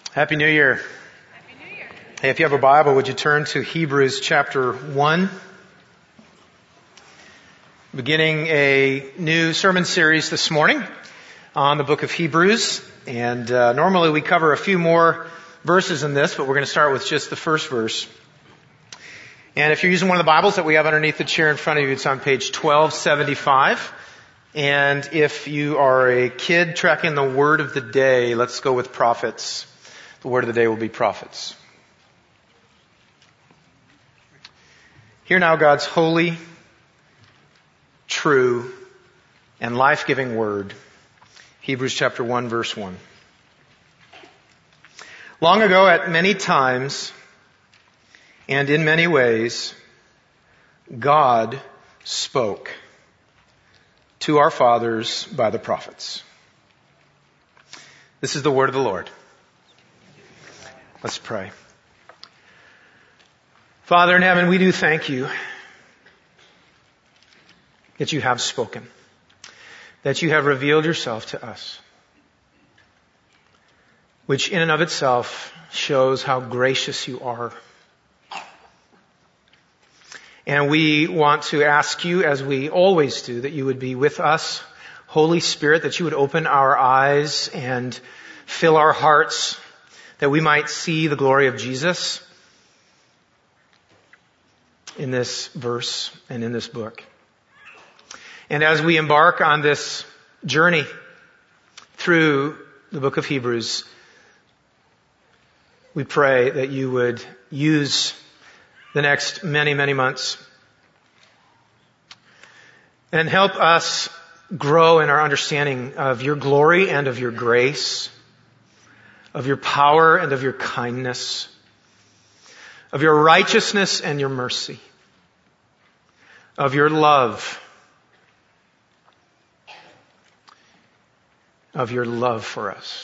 Happy New Year. Happy New Year. Hey, if you have a Bible, would you turn to Hebrews chapter 1? Beginning a new sermon series this morning on the book of Hebrews. And normally we cover a few more verses in this, but we're going to start with just the first verse. And if you're using one of the Bibles that we have underneath the chair in front of you, it's on page 1275. And if you are a kid tracking the word of the day, let's go with prophets. The word of the day will be prophets. Hear now God's holy, true, and life-giving word. Hebrews chapter 1, verse 1. Long ago, at many times and in many ways, God spoke to our fathers by the prophets. This is the word of the Lord. Let's pray. Father in heaven, we do thank you that you have spoken, that you have revealed yourself to us, which in and of itself shows how gracious you are. And we want to ask you, as we always do, that you would be with us, Holy Spirit, that you would open our eyes and fill our hearts, that we might see the glory of Jesus in this verse and in this book. And as we embark on this journey through the book of Hebrews, we pray that you would use the next many, many months and help us grow in our understanding of your glory and of your grace, of your power and of your kindness, of your righteousness and your mercy, of your love, for us.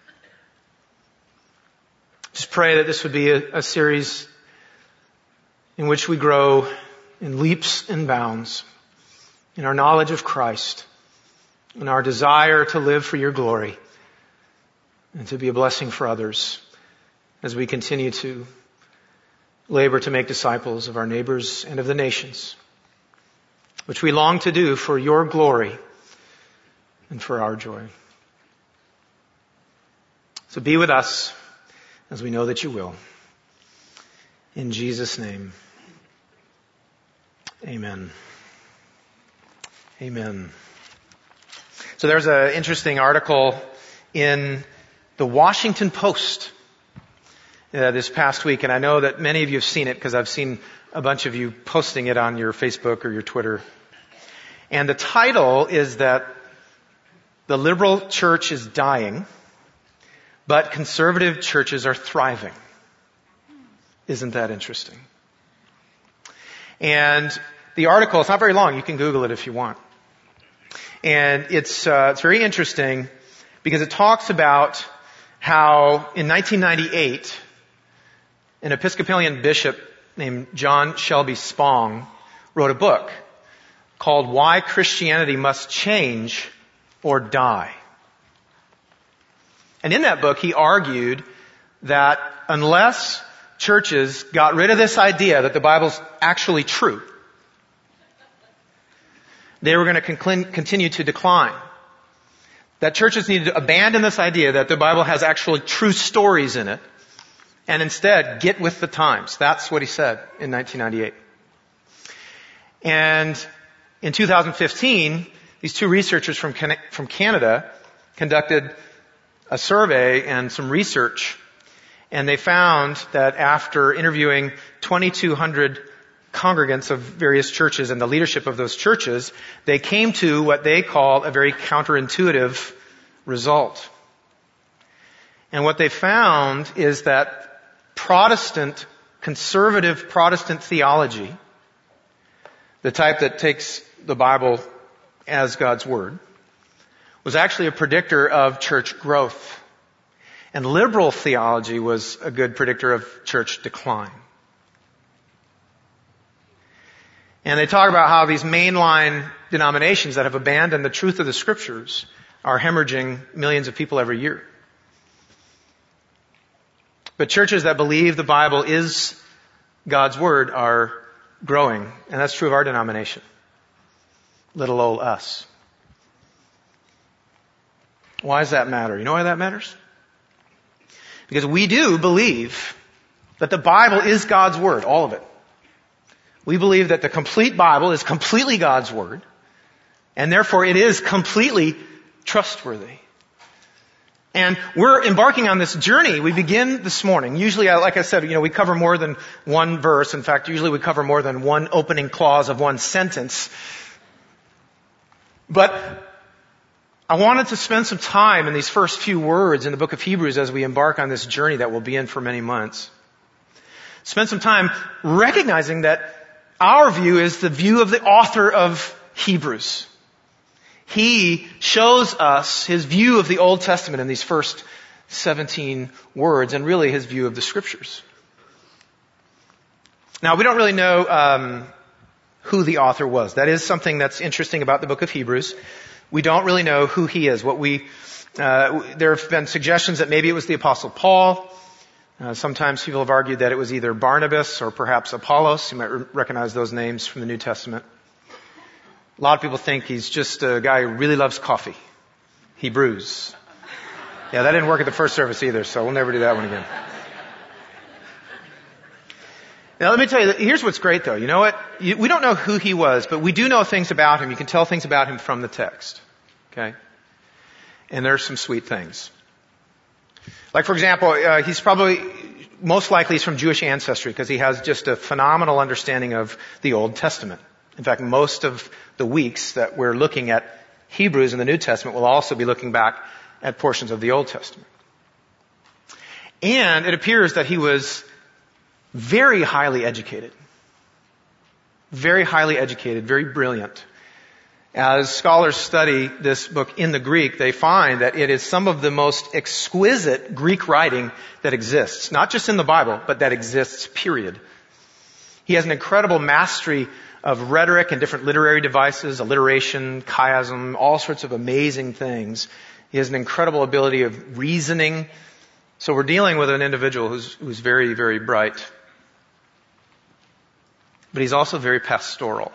Just pray that this would be a series in which we grow in leaps and bounds in our knowledge of Christ and our desire to live for your glory and to be a blessing for others as we continue to labor to make disciples of our neighbors and of the nations, which we long to do for your glory and for our joy. So be with us as we know that you will. In Jesus' name, amen. Amen. So there's an interesting article in the Washington Post this past week, and I know that many of you have seen it because I've seen a bunch of you posting it on your Facebook or your Twitter. And the title is that the liberal church is dying, but conservative churches are thriving. Isn't that interesting? And the article, it's not very long. You can Google it if you want. And it's very interesting because it talks about how in 1998, an Episcopalian bishop named John Shelby Spong wrote a book called Why Christianity Must Change or Die. And in that book, he argued that unless churches got rid of this idea that the Bible's actually true, they were going to continue to decline. That churches needed to abandon this idea that the Bible has actually true stories in it and instead get with the times. That's what he said in 1998. And in 2015, these two researchers from Canada conducted a survey and some research, and they found that after interviewing 2,200 congregants of various churches and the leadership of those churches, they came to what they call a very counterintuitive result. And what they found is that conservative Protestant theology, the type that takes the Bible as God's Word, was actually a predictor of church growth. And liberal theology was a good predictor of church decline. And they talk about how these mainline denominations that have abandoned the truth of the Scriptures are hemorrhaging millions of people every year. But churches that believe the Bible is God's Word are growing. And that's true of our denomination. Little old us. Why does that matter? You know why that matters? Because we do believe that the Bible is God's Word, all of it. We believe that the complete Bible is completely God's Word, and therefore it is completely trustworthy. And we're embarking on this journey. We begin this morning. Usually, like I said, we cover more than one verse. In fact, usually we cover more than one opening clause of one sentence. But I wanted to spend some time in these first few words in the book of Hebrews as we embark on this journey that we'll be in for many months. Spend some time recognizing that our view is the view of the author of Hebrews. He shows us his view of the Old Testament in these first 17 words, and really his view of the Scriptures. Now, we don't really know who the author was. That is something that's interesting about the book of Hebrews. We don't really know who he is. There have been suggestions that maybe it was the Apostle Paul. Sometimes people have argued that it was either Barnabas or perhaps Apollos. You might recognize those names from the New Testament. A lot of people think he's just a guy who really loves coffee. Hebrews. Yeah, that didn't work at the first service either, so we'll never do that one again. Now let me tell you, here's what's great though. You know what? We don't know who he was, but we do know things about him. You can tell things about him from the text. Okay? And there's some sweet things. Like for example, most likely he's from Jewish ancestry because he has just a phenomenal understanding of the Old Testament. In fact, most of the weeks that we're looking at Hebrews in the New Testament will also be looking back at portions of the Old Testament. And it appears that he was very highly educated. Very highly educated, very brilliant. As scholars study this book in the Greek, they find that it is some of the most exquisite Greek writing that exists. Not just in the Bible, but that exists, period. He has an incredible mastery of rhetoric and different literary devices, alliteration, chiasm, all sorts of amazing things. He has an incredible ability of reasoning. So we're dealing with an individual who's very, very bright. But he's also very pastoral.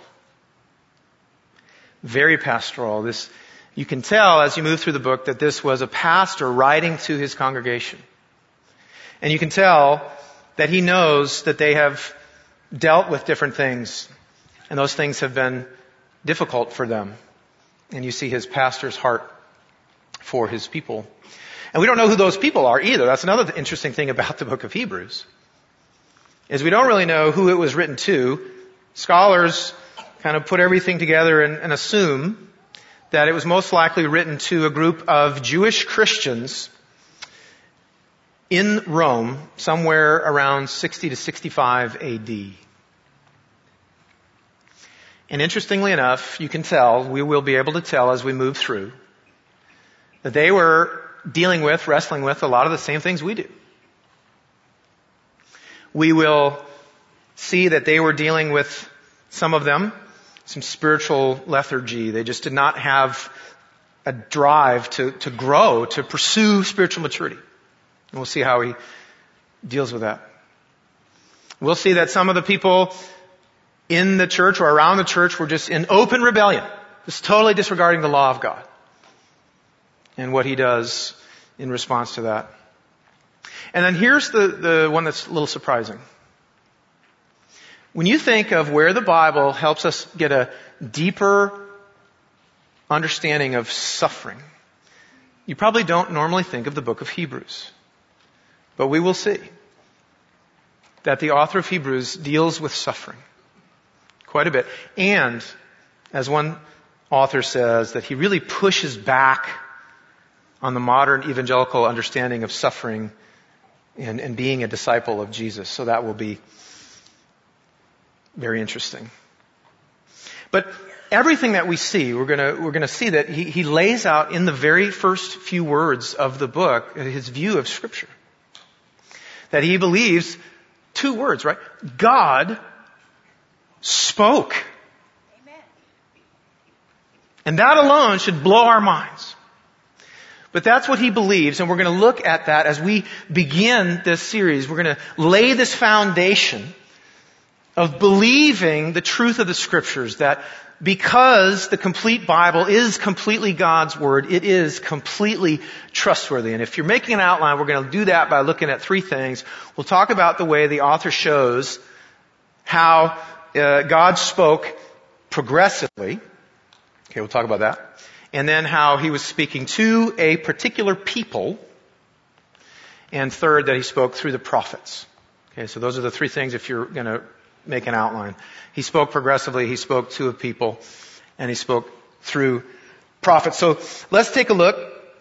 Very pastoral. You can tell as you move through the book that this was a pastor writing to his congregation. And you can tell that he knows that they have dealt with different things. And those things have been difficult for them. And you see his pastor's heart for his people. And we don't know who those people are either. That's another interesting thing about the book of Hebrews. Is we don't really know who it was written to. Scholars kind of put everything together and assume that it was most likely written to a group of Jewish Christians in Rome somewhere around 60 to 65 AD. And interestingly enough, you can tell, we will be able to tell as we move through, that they were wrestling with a lot of the same things we do. We will see that they were dealing with, some of them, some spiritual lethargy. They just did not have a drive to grow, to pursue spiritual maturity. And we'll see how he deals with that. We'll see that some of the people in the church or around the church were just in open rebellion, just totally disregarding the law of God and what he does in response to that. And then here's the one that's a little surprising. When you think of where the Bible helps us get a deeper understanding of suffering, you probably don't normally think of the book of Hebrews. But we will see that the author of Hebrews deals with suffering quite a bit. And, as one author says, that he really pushes back on the modern evangelical understanding of suffering and being a disciple of Jesus. So that will be very interesting. But everything that we see, we're going to see that he lays out in the very first few words of the book his view of Scripture. That he believes two words, right? God spoke. Amen. And that alone should blow our minds. But that's what he believes, and we're going to look at that as we begin this series. We're going to lay this foundation of believing the truth of the Scriptures, that because the complete Bible is completely God's Word, it is completely trustworthy. And if you're making an outline, we're going to do that by looking at three things. We'll talk about the way the author shows how God spoke progressively. Okay, we'll talk about that. And then how he was speaking to a particular people. And third, that he spoke through the prophets. Okay, so those are the three things if you're going to make an outline. He spoke progressively, he spoke to a people, and he spoke through prophets. So let's take a look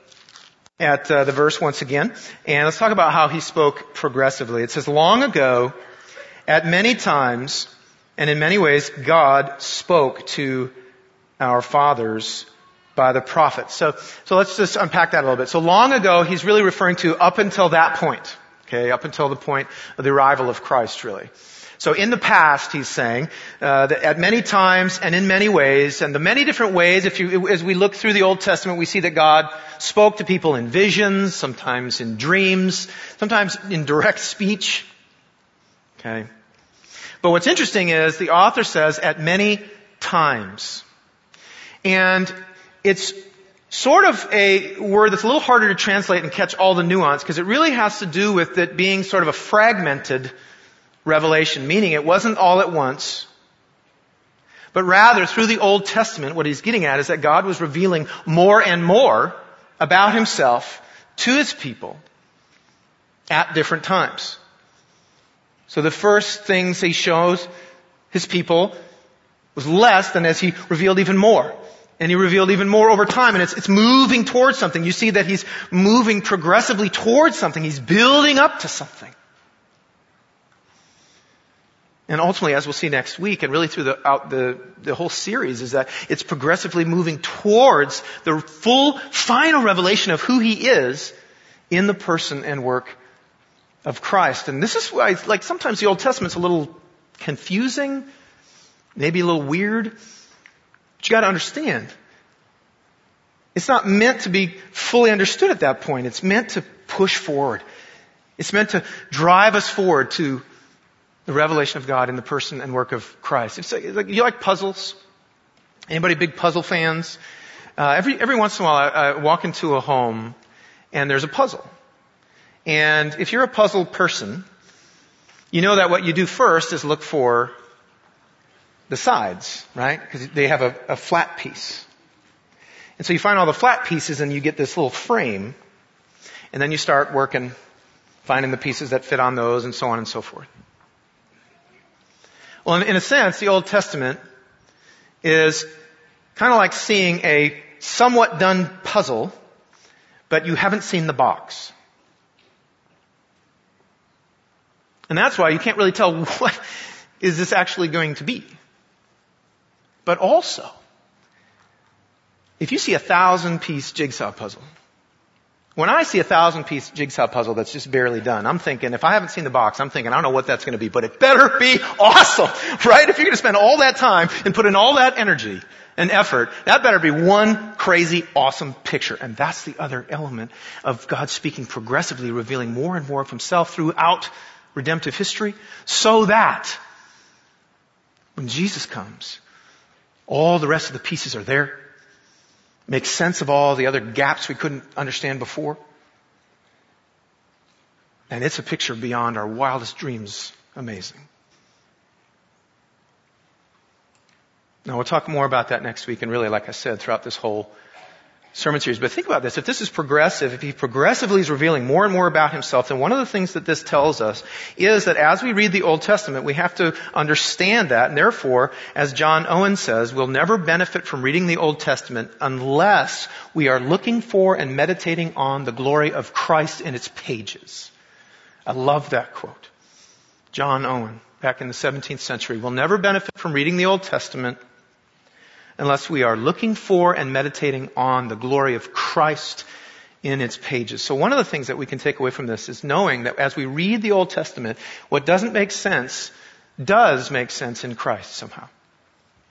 at the verse once again. And let's talk about how he spoke progressively. It says, long ago, at many times, and in many ways, God spoke to our fathers by the prophets. So let's just unpack that a little bit. So long ago, he's really referring to up until that point. Okay, up until the point of the arrival of Christ, really. So in the past, he's saying, that at many times and in many ways, and the many different ways, as we look through the Old Testament, we see that God spoke to people in visions, sometimes in dreams, sometimes in direct speech. Okay. But what's interesting is the author says at many times. And it's sort of a word that's a little harder to translate and catch all the nuance because it really has to do with it being sort of a fragmented revelation, meaning it wasn't all at once, but rather through the Old Testament, what he's getting at is that God was revealing more and more about himself to his people at different times. So the first things he shows his people was less than as he revealed even more. And he revealed even more over time. And it's moving towards something. You see that he's moving progressively towards something. He's building up to something. And ultimately, as we'll see next week, and really throughout the whole series, is that it's progressively moving towards the full, final revelation of who he is in the person and work of Christ. And this is why, like, sometimes the Old Testament's a little confusing, maybe a little weird. But you got to understand, it's not meant to be fully understood at that point. It's meant to push forward. It's meant to drive us forward to the revelation of God in the person and work of Christ. It's like, you like puzzles? Anybody big puzzle fans? Every once in a while I walk into a home and there's a puzzle. And if you're a puzzle person, you know that what you do first is look for the sides, right? Because they have a flat piece. And so you find all the flat pieces and you get this little frame. And then you start working, finding the pieces that fit on those and so on and so forth. Well, in a sense, the Old Testament is kind of like seeing a somewhat done puzzle, but you haven't seen the box. And that's why you can't really tell what is this actually going to be. But also, if you see a 1,000-piece jigsaw puzzle, when I see a 1,000-piece jigsaw puzzle that's just barely done, I'm thinking, if I haven't seen the box, I'm thinking, I don't know what that's going to be, but it better be awesome, right? If you're going to spend all that time and put in all that energy and effort, that better be one crazy, awesome picture. And that's the other element of God speaking progressively, revealing more and more of himself throughout redemptive history, so that when Jesus comes, all the rest of the pieces are there. Make sense of all the other gaps we couldn't understand before. And it's a picture beyond our wildest dreams. Amazing. Now we'll talk more about that next week and really, like I said, throughout this whole sermon series. But think about this. If this is progressive, if he progressively is revealing more and more about himself, then one of the things that this tells us is that as we read the Old Testament, we have to understand that. And therefore, as John Owen says, we'll never benefit from reading the Old Testament unless we are looking for and meditating on the glory of Christ in its pages. I love that quote. John Owen, back in the 17th century. We'll never benefit from reading the Old Testament unless we are looking for and meditating on the glory of Christ in its pages. So one of the things that we can take away from this is knowing that as we read the Old Testament, what doesn't make sense does make sense in Christ somehow.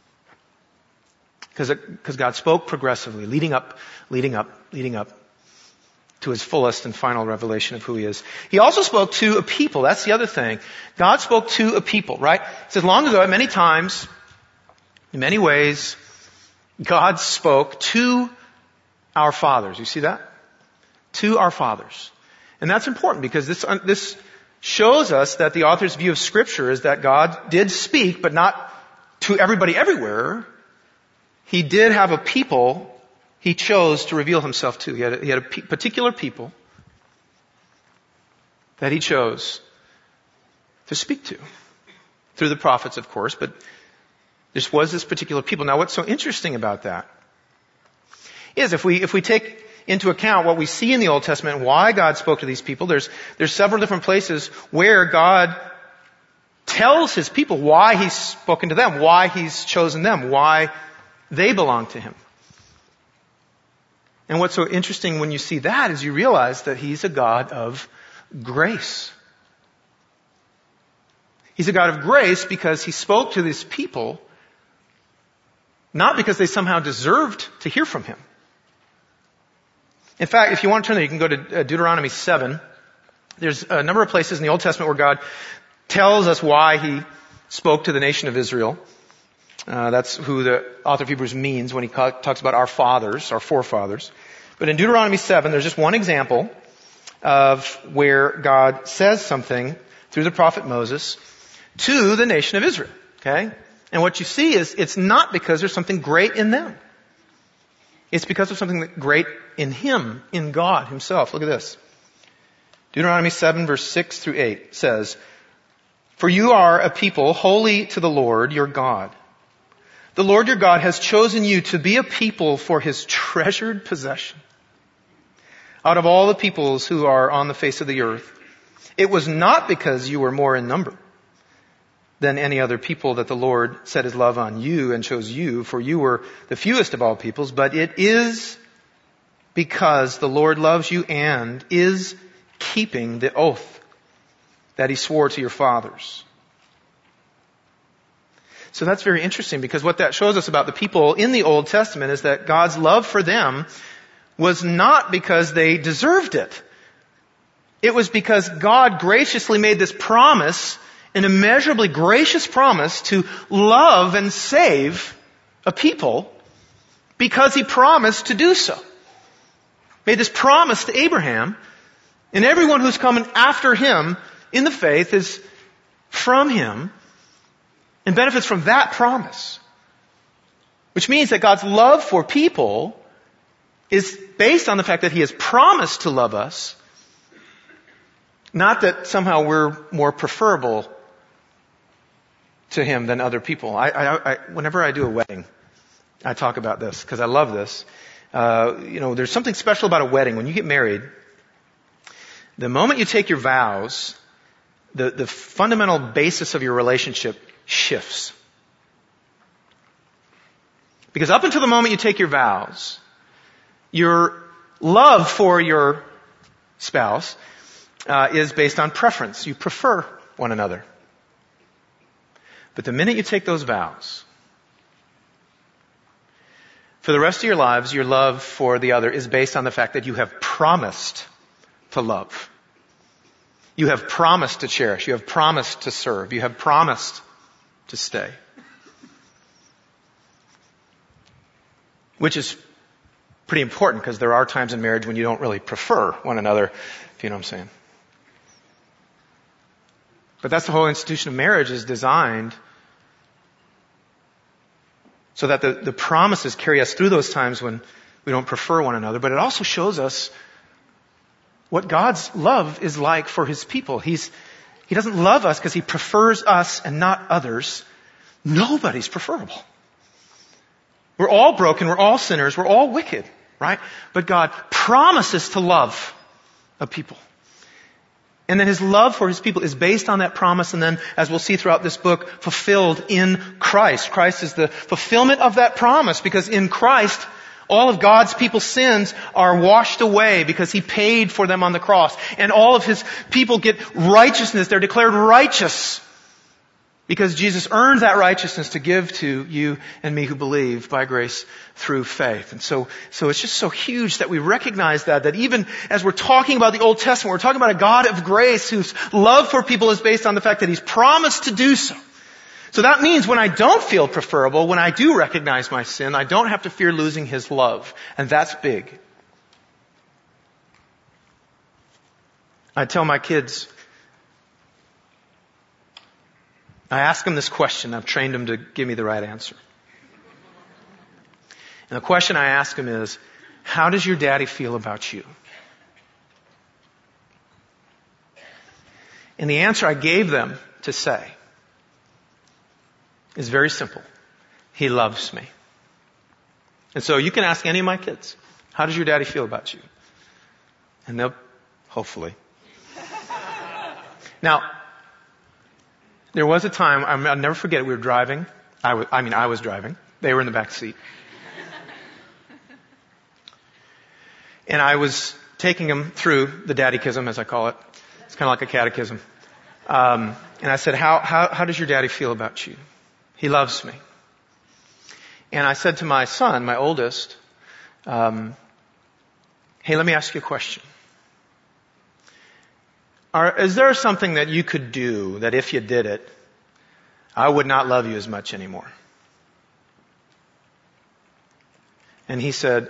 Because God spoke progressively, leading up to his fullest and final revelation of who he is. He also spoke to a people. That's the other thing. God spoke to a people, right? It says long ago, many times, in many ways, God spoke to our fathers. You see that? To our fathers. And that's important because this shows us that the author's view of Scripture is that God did speak, but not to everybody everywhere. He did have a people he chose to reveal himself to. He had a particular people that he chose to speak to. Through the prophets, of course, but this was this particular people. Now what's so interesting about that is if we take into account what we see in the Old Testament and why God spoke to these people, there's several different places where God tells his people why he's spoken to them, why he's chosen them, why they belong to him. And what's so interesting when you see that is you realize that he's a God of grace. He's a God of grace because he spoke to these people not because they somehow deserved to hear from him. In fact, if you want to turn there, you can go to Deuteronomy 7. There's a number of places in the Old Testament where God tells us why he spoke to the nation of Israel. That's who the author of Hebrews means when he talks about our fathers, our forefathers. But in Deuteronomy 7, there's just one example of where God says something through the prophet Moses to the nation of Israel. Okay? And what you see is it's not because there's something great in them. It's because of something great in him, in God himself. Look at this. Deuteronomy 7 verse 6 through 8 says, "For you are a people holy to the Lord your God. The Lord your God has chosen you to be a people for his treasured possession. Out of all the peoples who are on the face of the earth, it was not because you were more in number than any other people that the Lord set his love on you and chose you, for you were the fewest of all peoples, but it is because the Lord loves you and is keeping the oath that he swore to your fathers." So that's very interesting because what that shows us about the people in the Old Testament is that God's love for them was not because they deserved it. It was because God graciously made this promise, an immeasurably gracious promise to love and save a people because he promised to do so. Made this promise to Abraham, and everyone who's coming after him in the faith is from him and benefits from that promise. Which means that God's love for people is based on the fact that he has promised to love us, not that somehow we're more preferable to him than other people. Whenever I do a wedding, I talk about this because I love this. There's something special about a wedding. When you get married, the moment you take your vows, the fundamental basis of your relationship shifts. Because up until the moment you take your vows, your love for your spouse is based on preference. You prefer one another. But the minute you take those vows, for the rest of your lives, your love for the other is based on the fact that you have promised to love. You have promised to cherish. You have promised to serve. You have promised to stay. Which is pretty important because there are times in marriage when you don't really prefer one another, if you know what I'm saying. But that's the whole institution of marriage is designed so that the promises carry us through those times when we don't prefer one another. But it also shows us what God's love is like for his people. He doesn't love us because he prefers us and not others. Nobody's preferable. We're all broken. We're all sinners. We're all wicked, right? But God promises to love a people. And then his love for his people is based on that promise and then, as we'll see throughout this book, fulfilled in Christ. Christ is the fulfillment of that promise because in Christ, all of God's people's sins are washed away because he paid for them on the cross. And all of his people get righteousness. They're declared righteous Because Jesus earned that righteousness to give to you and me who believe by grace through faith. And so it's just so huge that we recognize that even as we're talking about the Old Testament, we're talking about a God of grace whose love for people is based on the fact that He's promised to do so. So that means when I don't feel preferable, when I do recognize my sin, I don't have to fear losing His love. And that's big. I tell my kids, I ask them this question. I've trained them to give me the right answer. And the question I ask them is, how does your daddy feel about you? And the answer I gave them to say is very simple. He loves me. And so you can ask any of my kids, how does your daddy feel about you? And they'll, hopefully. Now, there was a time, I'll never forget it, we were driving. I was driving. They were in the back seat. And I was taking them through the daddykism, as I call it. It's kind of like a catechism. And I said, how does your daddy feel about you? He loves me. And I said to my son, my oldest, hey, let me ask you a question. Is there something that you could do that if you did it, I would not love you as much anymore? And he said,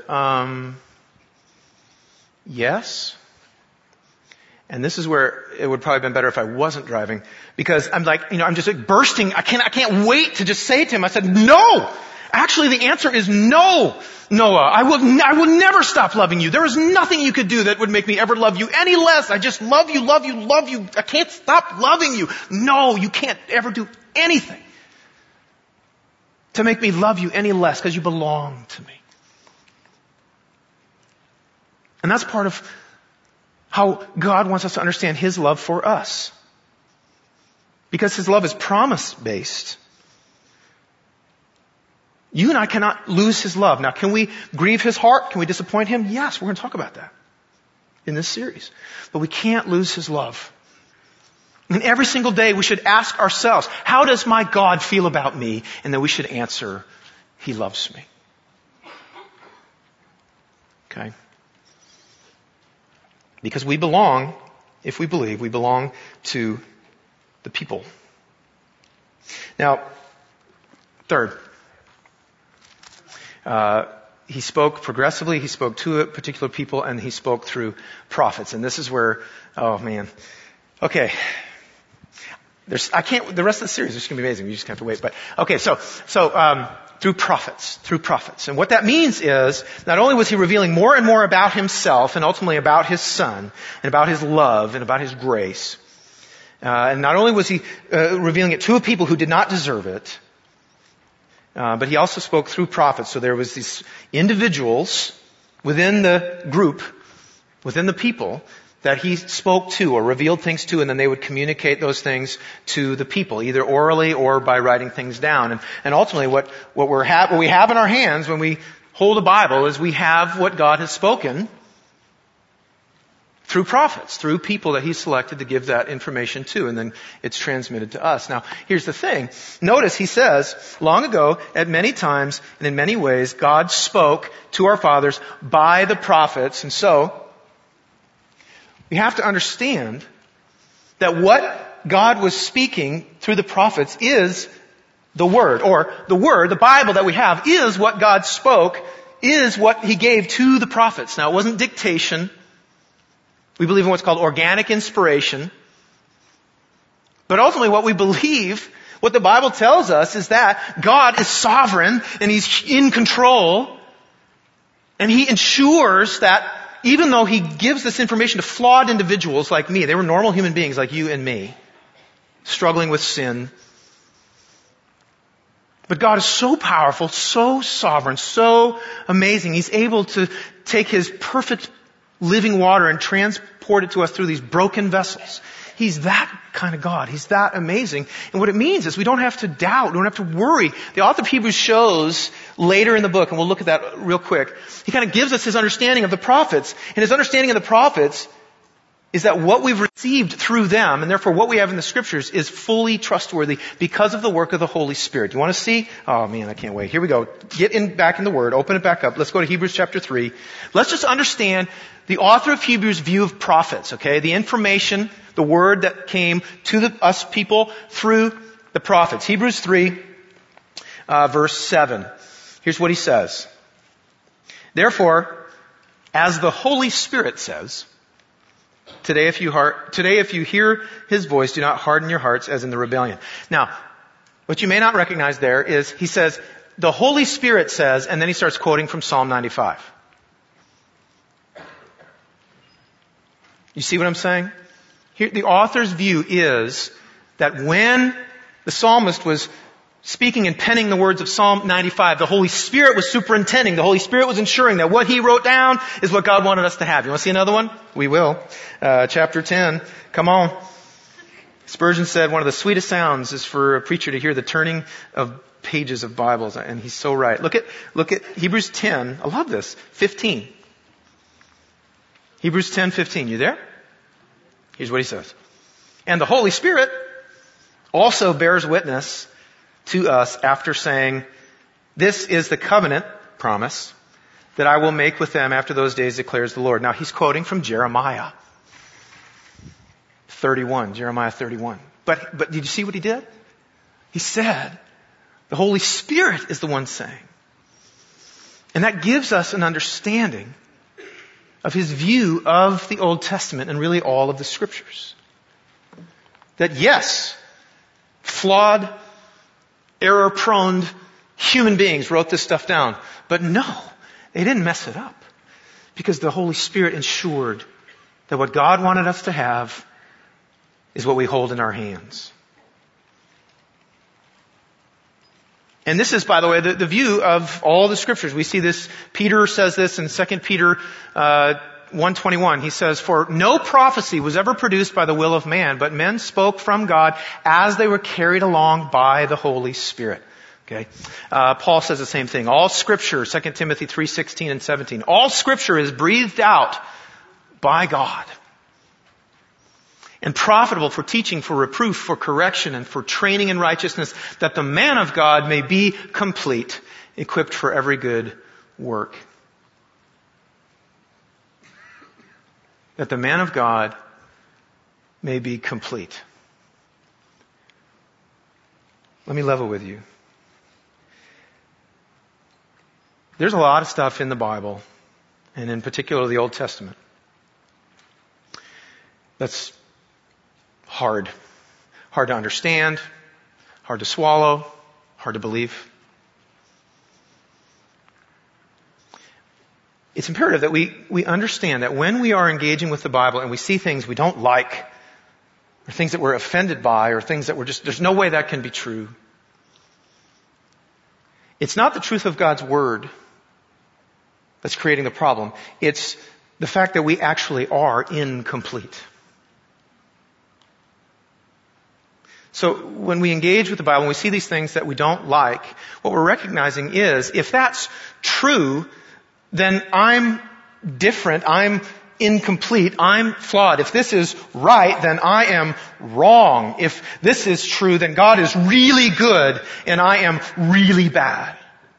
yes. And this is where it would probably have been better if I wasn't driving, because I'm like, I'm just like bursting. I can't wait to just say to him, I said, no! Actually, the answer is no, Noah. I will never stop loving you. There is nothing you could do that would make me ever love you any less. I just love you. I can't stop loving you. No, you can't ever do anything to make me love you any less because you belong to me. And that's part of how God wants us to understand His love for us. Because His love is promise-based. You and I cannot lose His love. Now, can we grieve His heart? Can we disappoint Him? Yes, we're going to talk about that in this series. But we can't lose His love. And every single day we should ask ourselves, how does my God feel about me? And then we should answer, He loves me. Okay? Because we belong, if we believe, we belong to the people. Now, third, He spoke progressively, He spoke to a particular people, and He spoke through prophets. And this is where, oh man. Okay. The rest of the series is going to be amazing. You just have to wait. But, okay, so, through prophets. And what that means is, not only was He revealing more and more about Himself, and ultimately about His Son, and about His love, and about His grace, and not only was He revealing it to a people who did not deserve it, but He also spoke through prophets. So there was these individuals within the group, within the people, that He spoke to or revealed things to, and then they would communicate those things to the people, either orally or by writing things down. And ultimately what we have in our hands when we hold a Bible is we have what God has spoken through prophets, through people that He selected to give that information to, and then it's transmitted to us. Now, here's the thing. Notice He says, long ago, at many times and in many ways, God spoke to our fathers by the prophets. And so, we have to understand that what God was speaking through the prophets is the Word, or the Word, the Bible that we have, is what God spoke, is what He gave to the prophets. Now, it wasn't dictation. We believe in what's called organic inspiration. But ultimately what we believe, what the Bible tells us, is that God is sovereign and He's in control. And He ensures that even though He gives this information to flawed individuals like me, they were normal human beings like you and me, struggling with sin. But God is so powerful, so sovereign, so amazing. He's able to take His perfect living water and transport it to us through these broken vessels. He's that kind of God. He's that amazing. And what it means is we don't have to doubt. We don't have to worry. The author of Hebrews shows later in the book, and we'll look at that real quick, he kind of gives us his understanding of the prophets. And his understanding of the prophets is that what we've received through them, and therefore what we have in the Scriptures, is fully trustworthy because of the work of the Holy Spirit. You want to see? Oh man, I can't wait. Here we go. Get back in the Word. Open it back up. Let's go to Hebrews chapter 3. Let's just understand the author of Hebrews' view of prophets, okay? The information, the Word that came to us people through the prophets. Hebrews 3, verse 7. Here's what he says. Therefore, as the Holy Spirit says, Today if you hear His voice, do not harden your hearts as in the rebellion. Now, what you may not recognize there is he says, the Holy Spirit says, and then he starts quoting from Psalm 95. You see what I'm saying? Here, the author's view is that when the psalmist was speaking and penning the words of Psalm 95, the Holy Spirit was superintending. The Holy Spirit was ensuring that what he wrote down is what God wanted us to have. You want to see another one? We will. Chapter 10. Come on. Spurgeon said one of the sweetest sounds is for a preacher to hear the turning of pages of Bibles. And he's so right. Look at Hebrews 10. I love this. 15. Hebrews 10:15. You there? Here's what he says. And the Holy Spirit also bears witness to us after saying, this is the covenant promise that I will make with them after those days, declares the Lord. Now he's quoting from Jeremiah 31. But did you see what he did? He said, the Holy Spirit is the one saying. And that gives us an understanding of his view of the Old Testament and really all of the Scriptures. That yes, flawed, error-prone human beings wrote this stuff down. But no, they didn't mess it up. Because the Holy Spirit ensured that what God wanted us to have is what we hold in our hands. And this is, by the way, the view of all the Scriptures. We see this, Peter says this in 2 Peter 1:21. He says, for no prophecy was ever produced by the will of man, but men spoke from God as they were carried along by the Holy Spirit. Okay. Paul says the same thing. All Scripture, 2 Timothy 3:16 and 17. All Scripture is breathed out by God and profitable for teaching, for reproof, for correction, and for training in righteousness, that the man of God may be complete, equipped for every good work. That the man of God may be complete. Let me level with you. There's a lot of stuff in the Bible, and in particular the Old Testament, that's hard. Hard to understand, hard to swallow, hard to believe. It's imperative that we understand that when we are engaging with the Bible and we see things we don't like, or things that we're offended by, or things that there's no way that can be true. It's not the truth of God's Word that's creating the problem. It's the fact that we actually are incomplete. So when we engage with the Bible and we see these things that we don't like, what we're recognizing is, if that's true, then I'm different, I'm incomplete, I'm flawed. If this is right, then I am wrong. If this is true, then God is really good and I am really bad.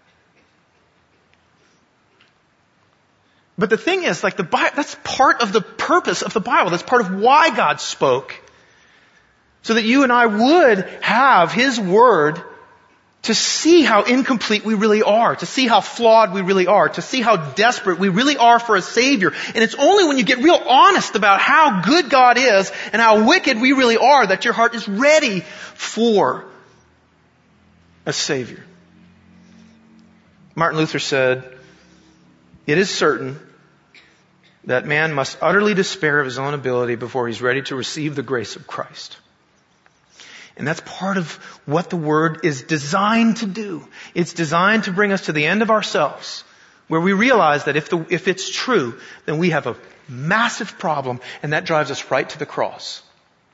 But the thing is, like, that's part of the purpose of the Bible. That's part of why God spoke. So that you and I would have His Word to see how incomplete we really are, to see how flawed we really are, to see how desperate we really are for a Savior. And it's only when you get real honest about how good God is and how wicked we really are that your heart is ready for a Savior. Martin Luther said, it is certain that man must utterly despair of his own ability before he's ready to receive the grace of Christ. And that's part of what the Word is designed to do. It's designed to bring us to the end of ourselves, where we realize that if it's true, then we have a massive problem, and that drives us right to the cross.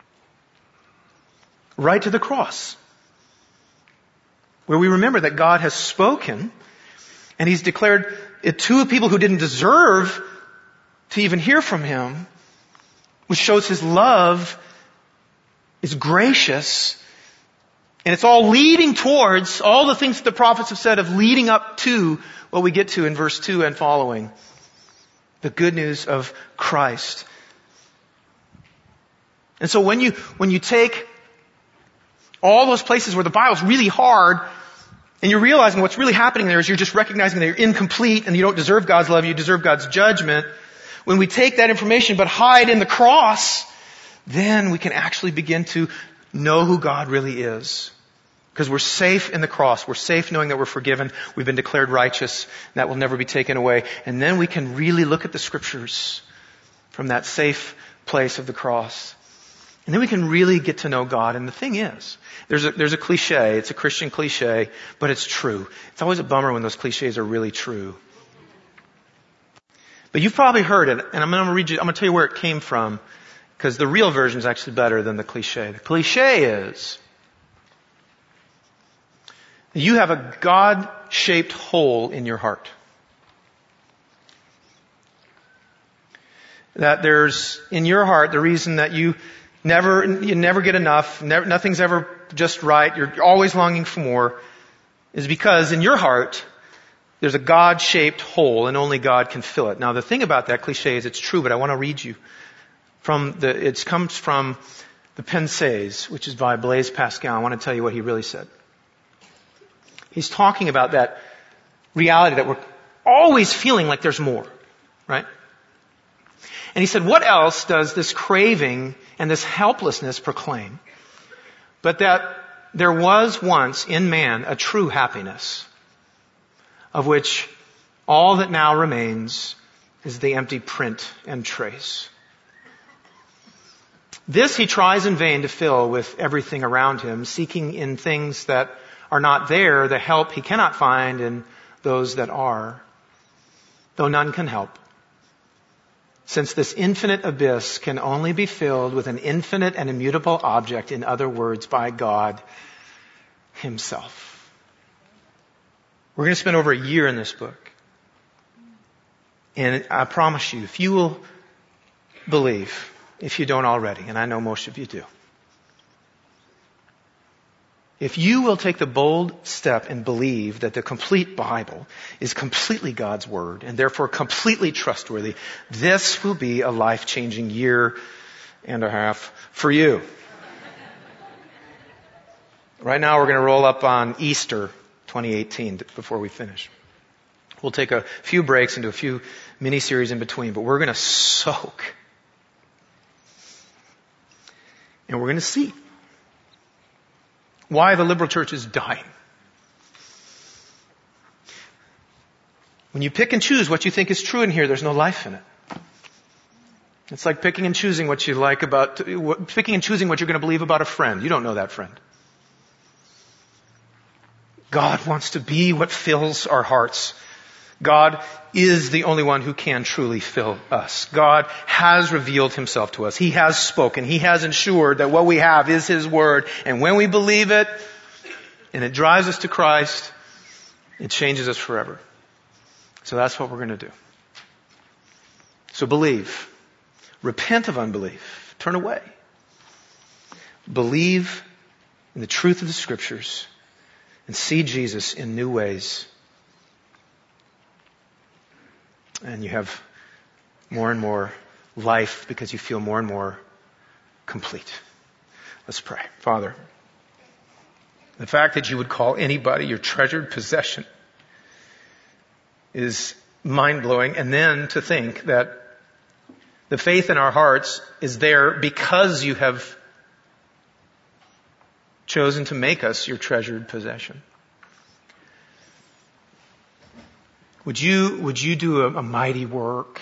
Right to the cross. Where we remember that God has spoken, and He's declared it to people who didn't deserve to even hear from Him, which shows His love is gracious, and it's all leading towards all the things that the prophets have said of leading up to what we get to in verse 2 and following. The good news of Christ. And so when you take all those places where the Bible's really hard, and you're realizing what's really happening there is you're just recognizing that you're incomplete and you don't deserve God's love, you deserve God's judgment. When we take that information but hide in the cross, then we can actually begin to know who God really is. Because we're safe in the cross. We're safe knowing that we're forgiven. We've been declared righteous. That will never be taken away. And then we can really look at the Scriptures from that safe place of the cross. And then we can really get to know God. And the thing is, there's a cliche. It's a Christian cliche, but it's true. It's always a bummer when those cliches are really true. But you've probably heard it, and I'm going to tell you where it came from, because the real version is actually better than the cliche. The cliche is, you have a God-shaped hole in your heart. That there's, in your heart, the reason that you never get enough, nothing's ever just right, you're always longing for more, is because in your heart, there's a God-shaped hole and only God can fill it. Now the thing about that cliche is it's true, but I want to read you it comes from the Pensées, which is by Blaise Pascal. I want to tell you what he really said. He's talking about that reality that we're always feeling like there's more, right? And he said, what else does this craving and this helplessness proclaim? But that there was once in man a true happiness, of which all that now remains is the empty print and trace. This he tries in vain to fill with everything around him, seeking in things that are not there the help he cannot find in those that are, though none can help. Since this infinite abyss can only be filled with an infinite and immutable object, in other words, by God Himself. We're going to spend over a year in this book. And I promise you, if you will believe, if you don't already, and I know most of you do, if you will take the bold step and believe that the complete Bible is completely God's Word and therefore completely trustworthy, this will be a life-changing year and a half for you. Right now we're going to roll up on Easter 2018 before we finish. We'll take a few breaks and do a few mini-series in between, but we're going to soak. And we're going to see why the liberal church is dying. When you pick and choose what you think is true in here, there's no life in it. It's like picking and choosing what you like picking and choosing what you're going to believe about a friend. You don't know that friend. God wants to be what fills our hearts. God is the only one who can truly fill us. God has revealed Himself to us. He has spoken. He has ensured that what we have is His Word. And when we believe it, and it drives us to Christ, it changes us forever. So that's what we're going to do. So believe. Repent of unbelief. Turn away. Believe in the truth of the Scriptures and see Jesus in new ways. And you have more and more life because you feel more and more complete. Let's pray. Father, the fact that you would call anybody your treasured possession is mind-blowing. And then to think that the faith in our hearts is there because you have chosen to make us your treasured possession. Would you do a mighty work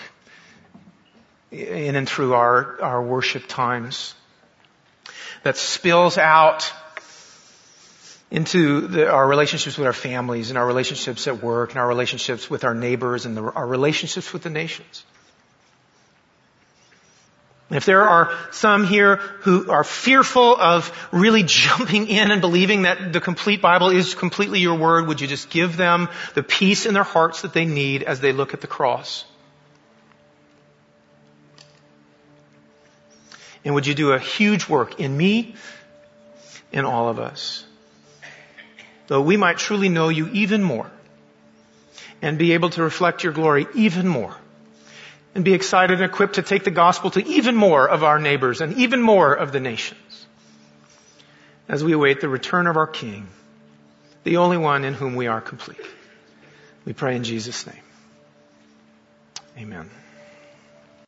in and through our worship times that spills out into our relationships with our families and our relationships at work and our relationships with our neighbors and our relationships with the nations? If there are some here who are fearful of really jumping in and believing that the complete Bible is completely your word, would you just give them the peace in their hearts that they need as they look at the cross? And would you do a huge work in me and all of us? Though we might truly know you even more and be able to reflect your glory even more and be excited and equipped to take the gospel to even more of our neighbors and even more of the nations as we await the return of our King, the only one in whom we are complete. We pray in Jesus' name. Amen.